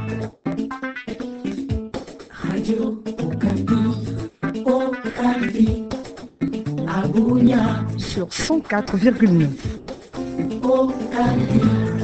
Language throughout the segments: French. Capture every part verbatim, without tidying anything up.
Radio Okapi, Okapi, Abunia, sur cent quatre virgule neuf. Okapi.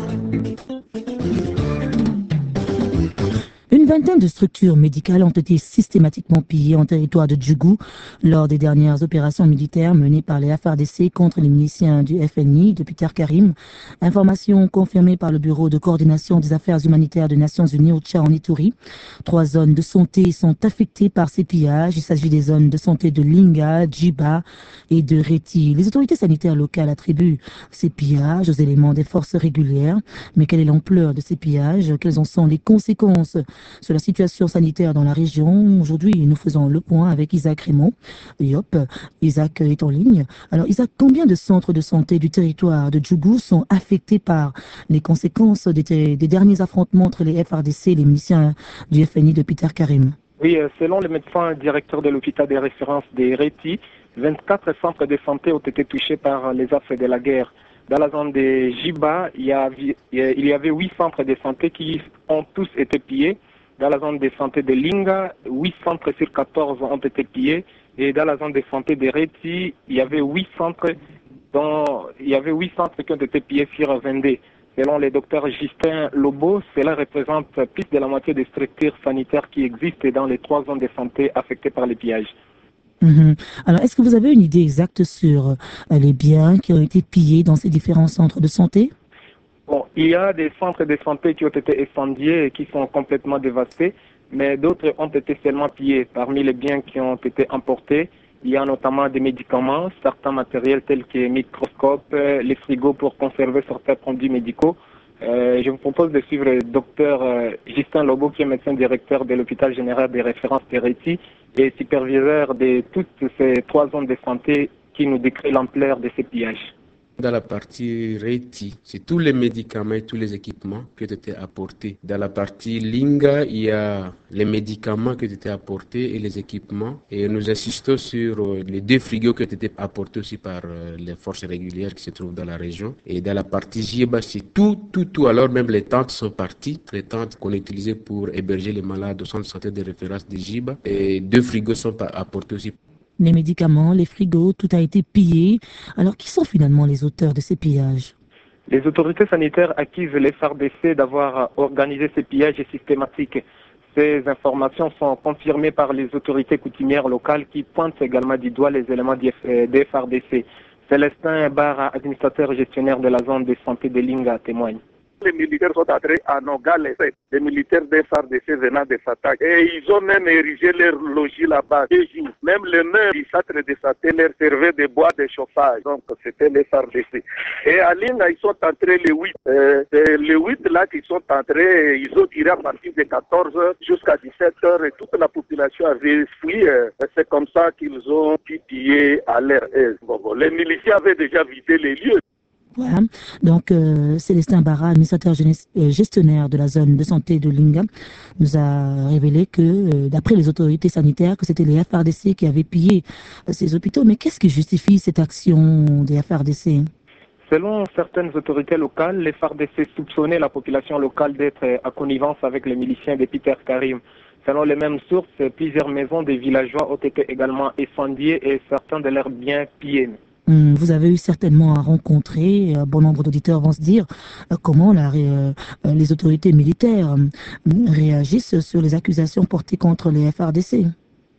Une vingtaine de structures médicales ont été systématiquement pillées en territoire de Djougou lors des dernières opérations militaires menées par les F A R D C contre les miliciens du F N I de Peter Karim. Information confirmée par le Bureau de coordination des affaires humanitaires des Nations Unies au Tchad en Ituri. Trois zones de santé sont affectées par ces pillages. Il s'agit des zones de santé de Linga, Djiba et de Reti. Les autorités sanitaires locales attribuent ces pillages aux éléments des forces régulières. Mais quelle est l'ampleur de ces pillages? Quelles en sont les conséquences sur la situation sanitaire dans la région? Aujourd'hui, nous faisons le point avec Isaac Raymond. Yop, Isaac est en ligne. Alors Isaac, combien de centres de santé du territoire de Djougou sont affectés par les conséquences des, des derniers affrontements entre les F A R D C et les miliciens du F N I de Peter Karim? Oui, selon le médecin directeur de l'hôpital de référence de Reti, vingt-quatre centres de santé ont été touchés par les affres de la guerre. Dans la zone de Djiba, il y avait, il y avait huit centres de santé qui ont tous été pillés. Dans la zone de santé de Linga, huit centres sur quatorze ont été pillés. Et dans la zone de santé de Reti, il y avait huit centres, dont, il y avait huit centres qui ont été pillés sur vingt-deux. Selon le docteur Justin Lobo, cela représente plus de la moitié des structures sanitaires qui existent dans les trois zones de santé affectées par les pillages. Mmh. Alors, est-ce que vous avez une idée exacte sur euh, les biens qui ont été pillés dans ces différents centres de santé? Bon, il y a des centres de santé qui ont été incendiés et qui sont complètement dévastés, mais d'autres ont été seulement pillés. Parmi les biens qui ont été emportés, il y a notamment des médicaments, certains matériels tels que microscopes, les frigos pour conserver certains produits médicaux. Euh, je vous propose de suivre le docteur euh, Justin Lobo, qui est médecin directeur de l'hôpital général des références de Reti et superviseur de toutes ces trois zones de santé, qui nous décrit l'ampleur de ces pillages. Dans la partie Reti, c'est tous les médicaments et tous les équipements qui ont été apportés. Dans la partie Linga, il y a les médicaments qui ont été apportés et les équipements. Et nous insistons sur les deux frigos qui ont été apportés aussi par les forces régulières qui se trouvent dans la région. Et dans la partie Djiba, c'est tout, tout, tout. Alors même les tentes sont parties, les tentes qu'on a utilisées pour héberger les malades au centre de santé de référence de Djiba. Et deux frigos sont apportés aussi. Les médicaments, les frigos, tout a été pillé. Alors, qui sont finalement les auteurs de ces pillages? Les autorités sanitaires accusent les F A R D C d'avoir organisé ces pillages systématiques. Ces informations sont confirmées par les autorités coutumières locales qui pointent également du doigt les éléments des F A R D C. Célestin Barra, administrateur gestionnaire de la zone de santé de Linga, témoigne. Les militaires sont entrés à Nogales, les militaires des F A R D C venant de s'attaquer. Et ils ont même érigé leur logis là-bas. Même le maire du centre de santé leur servait de bois de chauffage. Donc c'était les F A R D C. Et à Linga, ils sont entrés les huit. Euh, les huit là qui sont entrés, ils ont tiré à partir de quatorze heures jusqu'à dix-sept heures et toute la population avait fui. C'est comme ça qu'ils ont pillé à leur aise. Bon, bon, les miliciens avaient déjà vidé les lieux. Voilà. Donc, euh, Célestin Barra, administrateur gestionnaire de la zone de santé de Linga, nous a révélé que, euh, d'après les autorités sanitaires, que c'était les F A R D C qui avaient pillé euh, ces hôpitaux. Mais qu'est-ce qui justifie cette action des F A R D C? Selon certaines autorités locales, les F A R D C soupçonnaient la population locale d'être à connivence avec les miliciens de Peter Karim. Selon les mêmes sources, plusieurs maisons des villageois ont été également incendiées et certains de leurs biens pillés. Vous avez eu certainement à rencontrer, un bon nombre d'auditeurs vont se dire, euh, comment la, euh, les autorités militaires euh, réagissent sur les accusations portées contre les F A R D C.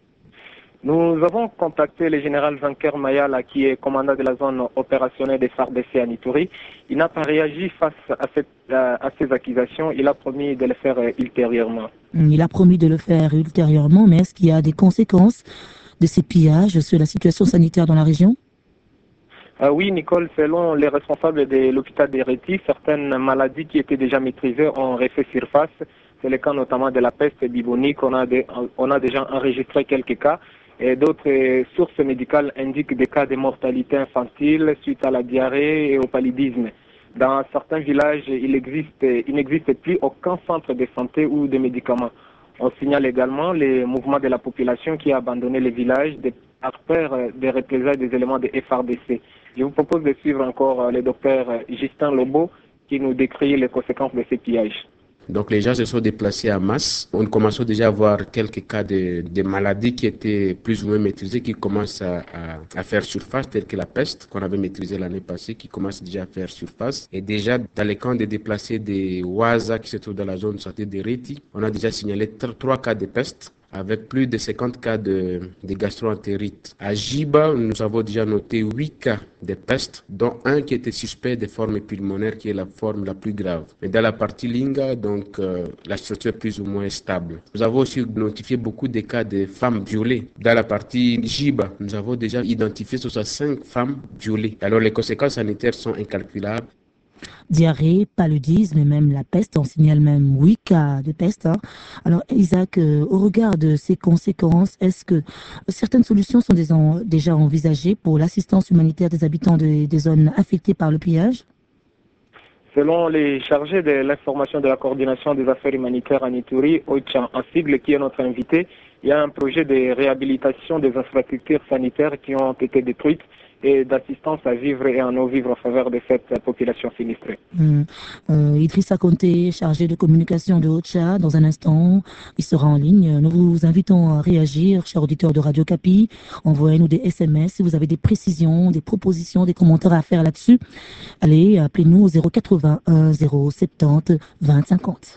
Nous avons contacté le général Jean-Claude Mayala, qui est commandant de la zone opérationnelle des F A R D C à Ituri. Il n'a pas réagi face à, cette, à, à ces accusations. Il a promis de le faire euh, ultérieurement. Il a promis de le faire ultérieurement, mais est-ce qu'il y a des conséquences de ces pillages sur la situation sanitaire dans la région? Euh, oui, Nicole, selon les responsables de l'hôpital de Reti, certaines maladies qui étaient déjà maîtrisées ont refait surface. C'est le cas notamment de la peste bubonique. On a, de, on a déjà enregistré quelques cas. Et d'autres sources médicales indiquent des cas de mortalité infantile suite à la diarrhée et au paludisme. Dans certains villages, il existe, il n'existe plus aucun centre de santé ou de médicaments. On signale également les mouvements de la population qui a abandonné les villages par peur des représailles des éléments de F A R D C. Je vous propose de suivre encore le docteur Justin Lobo qui nous décrit les conséquences de ces pillages. Donc les gens se sont déplacés en masse. On commence déjà à voir quelques cas de, de maladies qui étaient plus ou moins maîtrisées, qui commencent à, à, à faire surface, telles que la peste qu'on avait maîtrisée l'année passée, qui commence déjà à faire surface. Et déjà dans les camps de déplacés des Waza qui se trouvent dans la zone de santé de Reti, on a déjà signalé trois cas de peste, avec plus de cinquante cas de, de gastro-entérite. À Jiba, nous avons déjà noté huit cas de peste, dont un qui était suspect de forme pulmonaire, qui est la forme la plus grave. Mais dans la partie Linga, donc, euh, la situation est plus ou moins stable. Nous avons aussi notifié beaucoup de cas de femmes violées. Dans la partie Jiba, nous avons déjà identifié soixante-cinq femmes violées. Alors, les conséquences sanitaires sont incalculables. Diarrhée, paludisme et même la peste, on signale même huit cas de peste. Hein. Alors Isaac, euh, au regard de ces conséquences, est-ce que certaines solutions sont déjà, déjà envisagées pour l'assistance humanitaire des habitants de, des zones affectées par le pillage? Selon les chargés de l'information de la coordination des affaires humanitaires en Ituri, OCHA, un sigle qui est notre invité, il y a un projet de réhabilitation des infrastructures sanitaires qui ont été détruites et d'assistance à vivre et à non-vivre en faveur de cette population sinistrée. Mmh. Euh, Idrissa Conté, chargé de communication de OCHA, dans un instant, il sera en ligne. Nous vous invitons à réagir, chers auditeurs de Radio Capi. Envoyez-nous des S M S si vous avez des précisions, des propositions, des commentaires à faire là-dessus. Allez, appelez-nous au zéro quatre-vingt-un zéro soixante-dix vingt cinquante.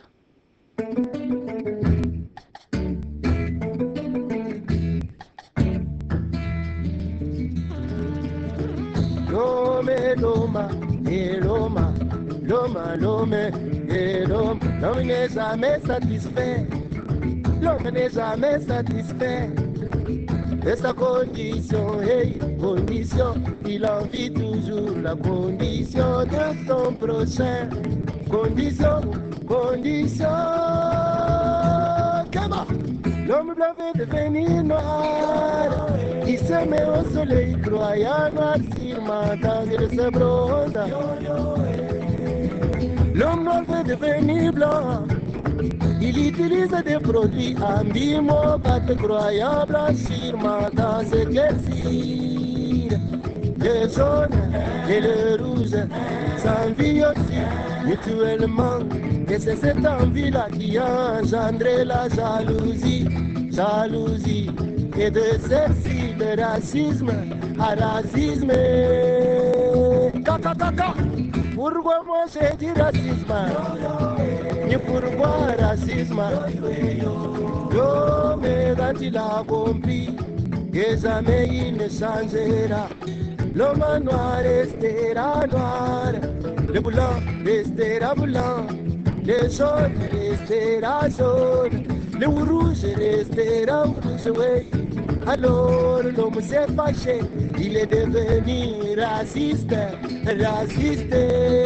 Loma, et Loma, Loma, Loma, et Loma. L'homme n'est jamais satisfait. L'homme n'est jamais satisfait de sa condition. Hey, condition, il envie toujours la condition de son prochain. Condition, condition. Comment? L'homme blanc veut devenir noir. Il se met au soleil, croyant noir sur mental, il se bronze. L'homme noir veut devenir blanc. Il utilise des produits ambimaux, pas de croyant blanc sur mental, c'est quel cire. Le jaune et le rouge s'envient aussi mutuellement. Et c'est cette envie-là qui a engendré la jalousie, jalousie. Et de celle-ci, de racisme à racisme. Kaka, kaka. Pourquoi moi j'ai dit racisme? Ni pourquoi racisme? Yo, mais quand il a compris que jamais il ne changera. L'homme noir restera noir, le blanc restera blanc, le jaune restera jaune, le rouge restera rouge, oui. Alors l'homme s'est fâché, il est devenu raciste, raciste.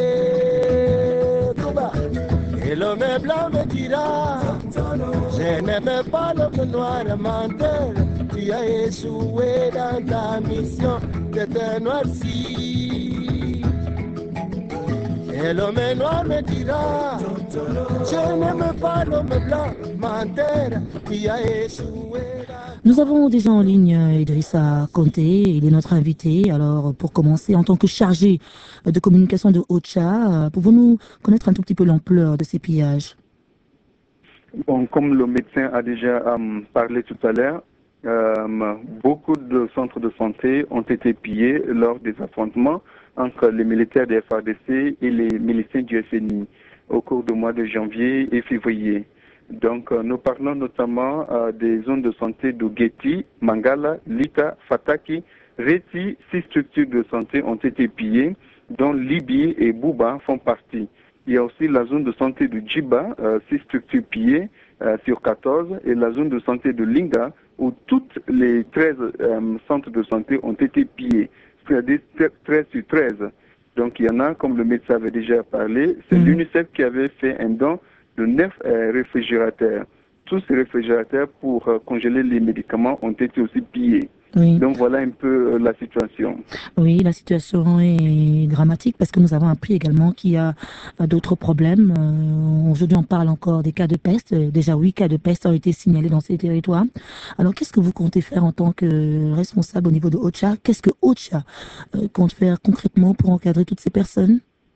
Et l'homme blanc me dira, je n'aime pas l'homme noir menteur, tu as échoué dans ta mission de te noirci. Et l'homme noir me dira, je n'aime pas l'homme blanc menteur, tu as échoué. Nous avons déjà en ligne Idrissa Conté, il est notre invité. Alors, pour commencer, en tant que chargé de communication de OCHA, pouvons-nous connaître un tout petit peu l'ampleur de ces pillages? Bon, comme le médecin a déjà um, parlé tout à l'heure, euh, beaucoup de centres de santé ont été pillés lors des affrontements entre les militaires des F A R D C et les miliciens du F N I au cours du mois de janvier et février. Donc, euh, nous parlons notamment euh, des zones de santé de Geti, Mangala, Lita, Fataki, Reti. Six structures de santé ont été pillées, dont Libi et Bouba font partie. Il y a aussi la zone de santé de Djiba, euh, six structures pillées euh, sur quatorze, et la zone de santé de Linga, où toutes les treize euh, centres de santé ont été pillés, c'est-à-dire treize sur treize. Donc, il y en a, comme le médecin avait déjà parlé, c'est mmh. l'UNICEF qui avait fait un don de neuf euh, réfrigérateurs. Tous ces réfrigérateurs pour euh, congeler les médicaments ont été aussi pillés. Oui. Donc voilà un peu euh, la situation. Oui, la situation est dramatique parce que nous avons appris également qu'il y a euh, d'autres problèmes. Euh, aujourd'hui, on parle encore des cas de peste. Déjà, huit cas de peste ont été signalés dans ces territoires. Alors, qu'est-ce que vous comptez faire en tant que responsable au niveau de OCHA? Qu'est-ce que OCHA euh, compte faire concrètement pour encadrer toutes ces personnes?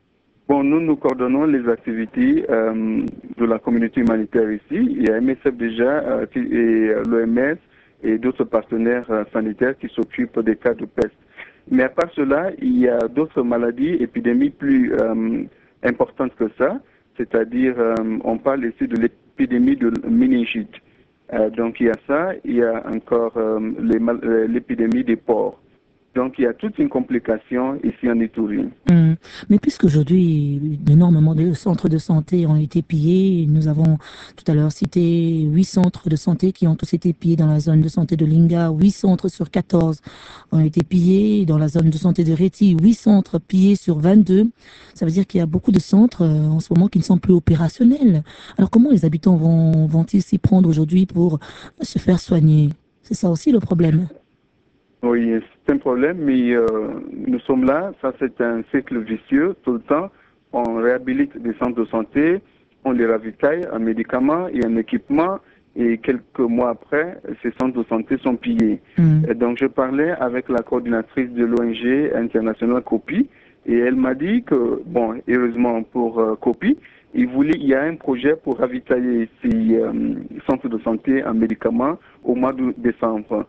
Bon, nous, nous coordonnons les activités euh, de la communauté humanitaire ici. Il y a M S F déjà euh, qui- et l'O M S et d'autres partenaires euh, sanitaires qui s'occupent des cas de peste. Mais à part cela, il y a d'autres maladies, épidémies plus euh, importantes que ça. C'est-à-dire, euh, on parle ici de l'épidémie de méningite. Euh, donc il y a ça, il y a encore euh, les mal- euh, l'épidémie des porcs. Donc il y a toute une complication ici en Ituri. Hum. Mais puisqu'aujourd'hui, énormément de centres de santé ont été pillés, nous avons tout à l'heure cité huit centres de santé qui ont tous été pillés dans la zone de santé de Linga, huit centres sur quatorze ont été pillés dans la zone de santé de Reti, huit centres pillés sur vingt-deux. Ça veut dire qu'il y a beaucoup de centres euh, en ce moment qui ne sont plus opérationnels. Alors comment les habitants vont, vont-ils s'y prendre aujourd'hui pour se faire soigner? C'est ça aussi le problème. Oui, c'est un problème, mais euh, nous sommes là, ça c'est un cycle vicieux, tout le temps, on réhabilite des centres de santé, on les ravitaille en médicaments et en équipements, et quelques mois après, ces centres de santé sont pillés. Hum. Et donc je parlais avec la coordinatrice de l'O N G internationale COPI, et elle m'a dit que, bon, heureusement pour euh, COPI, il, voulait, il y a un projet pour ravitailler ces euh, centres de santé en médicaments au mois de décembre.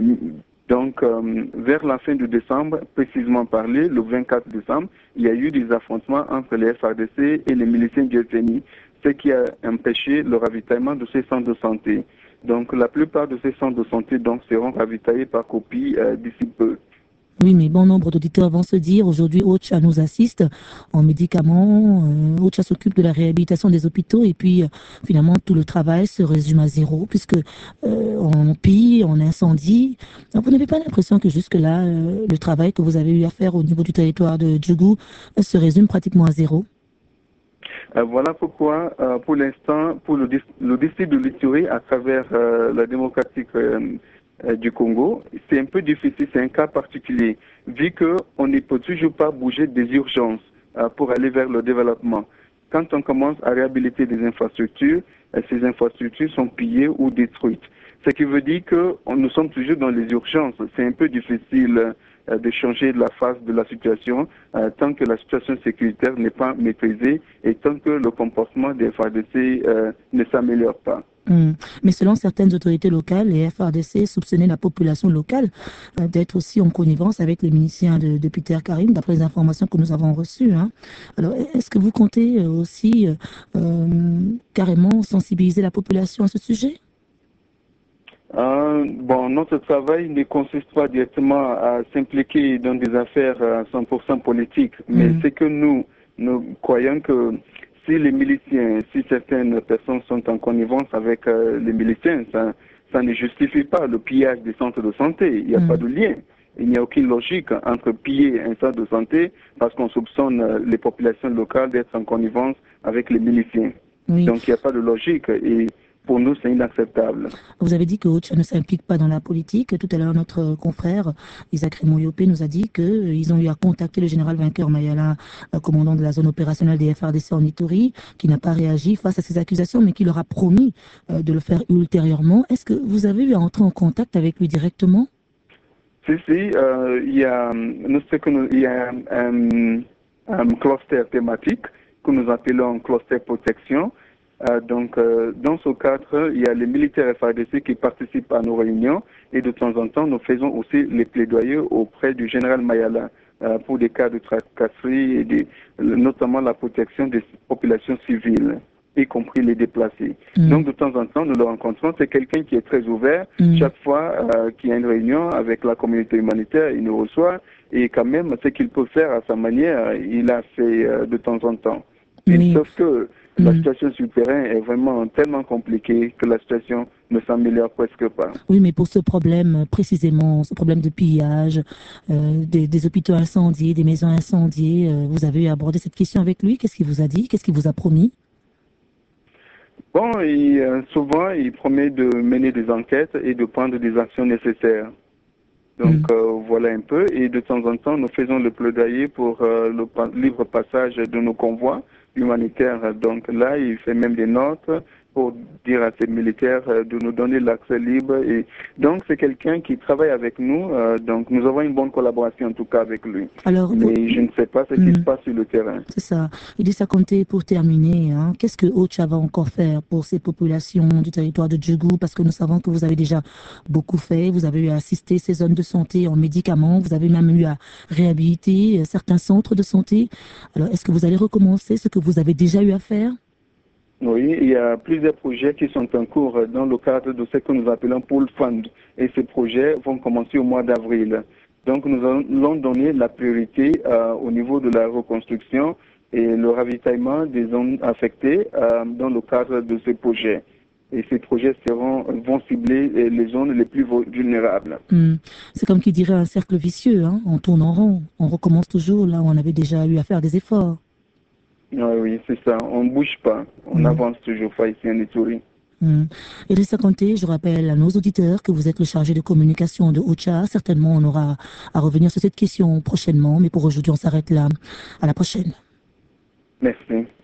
Donc, euh, vers la fin de décembre, précisément parlé, le vingt-quatre décembre, il y a eu des affrontements entre les F A R D C et les miliciens du F N I, ce qui a empêché le ravitaillement de ces centres de santé. Donc, la plupart de ces centres de santé donc, seront ravitaillés par copie euh, d'ici peu. Oui, mais bon nombre d'auditeurs vont se dire aujourd'hui, OCHA nous assiste en médicaments, euh, OCHA s'occupe de la réhabilitation des hôpitaux et puis euh, finalement tout le travail se résume à zéro puisque euh, on pille, on incendie. Alors, vous n'avez pas l'impression que jusque-là, euh, le travail que vous avez eu à faire au niveau du territoire de Djougou euh, se résume pratiquement à zéro? Euh, voilà pourquoi, euh, pour l'instant, pour le, dis- le district de l'Ituri, à travers euh, la démocratique euh, euh, du Congo, c'est un peu difficile, c'est un cas particulier, vu qu'on ne peut toujours pas bouger des urgences euh, pour aller vers le développement. Quand on commence à réhabiliter des infrastructures, euh, ces infrastructures sont pillées ou détruites. Ce qui veut dire que on- nous sommes toujours dans les urgences. C'est un peu difficile euh, de changer la face de la situation euh, tant que la situation sécuritaire n'est pas maîtrisée et tant que le comportement des F A R D C euh, ne s'améliore pas. Hum. Mais selon certaines autorités locales, les F A R D C soupçonnaient la population locale euh, d'être aussi en connivence avec les miliciens de, de Peter Karim, d'après les informations que nous avons reçues. Hein. Alors, est-ce que vous comptez euh, aussi euh, euh, carrément sensibiliser la population à ce sujet? Euh, bon, notre travail ne consiste pas directement à s'impliquer dans des affaires à cent pour cent politiques, mais Mhm. c'est que nous, nous croyons que si les miliciens, si certaines personnes sont en connivence avec euh, les miliciens, ça, ça ne justifie pas le pillage des centres de santé. Il n'y a Mhm. pas de lien. Il n'y a aucune logique entre piller un centre de santé parce qu'on soupçonne euh, les populations locales d'être en connivence avec les miliciens. Oui. Donc il n'y a pas de logique et pour nous c'est inacceptable. Vous avez dit que OCHA ne s'implique pas dans la politique. Tout à l'heure, notre confrère Isaac Raymond Yopé nous a dit qu'ils ont eu à contacter le général vainqueur Mayala, euh, commandant de la zone opérationnelle des F A R D C en Ituri, qui n'a pas réagi face à ces accusations, mais qui leur a promis euh, de le faire ultérieurement. Est-ce que vous avez eu à entrer en contact avec lui directement? Si, si, euh, il y a, nous, ce que nous- il y a un, un cluster thématique que nous appelons cluster protection. Euh, donc, euh, dans ce cadre, il y a les militaires F A R D C qui participent à nos réunions et de temps en temps, nous faisons aussi les plaidoyers auprès du général Mayala euh, pour des cas de tracasserie et des, notamment la protection des populations civiles, y compris les déplacés. Mm. Donc, de temps en temps, nous le rencontrons. C'est quelqu'un qui est très ouvert. Mm. Chaque fois euh, qu'il y a une réunion avec la communauté humanitaire, il nous reçoit. Et quand même, ce qu'il peut faire à sa manière, il a fait euh, de temps en temps. Mais Oui. sauf que la Mm. situation sur le terrain est vraiment tellement compliquée que la situation ne s'améliore presque pas. Oui, mais pour ce problème euh, précisément, ce problème de pillage, euh, des, des hôpitaux incendiés, des maisons incendiées, euh, vous avez abordé cette question avec lui? Qu'est-ce qu'il vous a dit? Qu'est-ce qu'il vous a promis? Bon, et, euh, souvent, il promet de mener des enquêtes et de prendre des actions nécessaires. Donc, Mm. euh, voilà un peu. Et de temps en temps, nous faisons le plaidoyer pour euh, le pa- libre passage de nos convois humanitaires. Donc là, il fait même des notes pour dire à ces militaires euh, de nous donner l'accès libre. Et donc, c'est quelqu'un qui travaille avec nous. Euh, donc, nous avons une bonne collaboration, en tout cas, avec lui. Alors, Mais vous- je ne sais pas ce qui Hmm. se passe sur le terrain. C'est ça. Idrissa Konté, pour terminer, hein, qu'est-ce que Ocha va encore faire pour ces populations du territoire de Djougou? Parce que nous savons que vous avez déjà beaucoup fait. Vous avez eu à assister ces zones de santé en médicaments. Vous avez même eu à réhabiliter euh, certains centres de santé. Alors, est-ce que vous allez recommencer ce que vous avez déjà eu à faire? Oui, il y a plusieurs projets qui sont en cours dans le cadre de ce que nous appelons Pool Fund. Et ces projets vont commencer au mois d'avril. Donc, nous allons donner la priorité euh, au niveau de la reconstruction et le ravitaillement des zones affectées euh, dans le cadre de ces projets. Et ces projets seront, vont cibler euh, les zones les plus vulnérables. Hmm. C'est comme qui dirait un cercle vicieux, hein. On tourne en rond. On recommence toujours là où on avait déjà eu à faire des efforts. Ah oui, c'est ça. On ne bouge pas. On Mm. avance toujours pas ici en Ituri. Hmm. Idrissa Konté, je rappelle à nos auditeurs que vous êtes le chargé de communication de Ocha. Certainement, on aura à revenir sur cette question prochainement, mais pour aujourd'hui, on s'arrête là. À la prochaine. Merci.